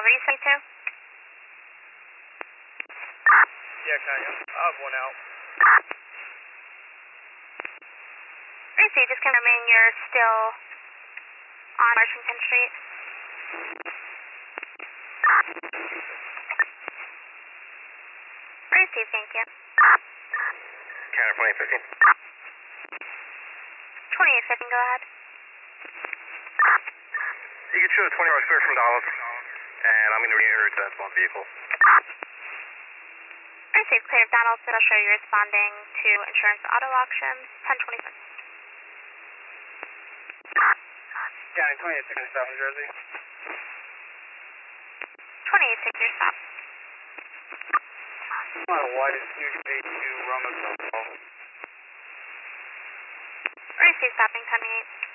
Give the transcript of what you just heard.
you say too? Yeah, kind of. I'll have one out. Receive, just confirming you're still on Washington Street. Receive, thank you. Counter 2815. 2815, go ahead. You can show a 20 hours clear from Dallas, and I'm going to reenter to that small vehicle. Receive, clear of Donaldson. I'll show you responding to insurance auto auction, 1027. County 2815, South New Jersey. 28, take your stop. Why is New A2 Roma South? Receive, stopping 10-8.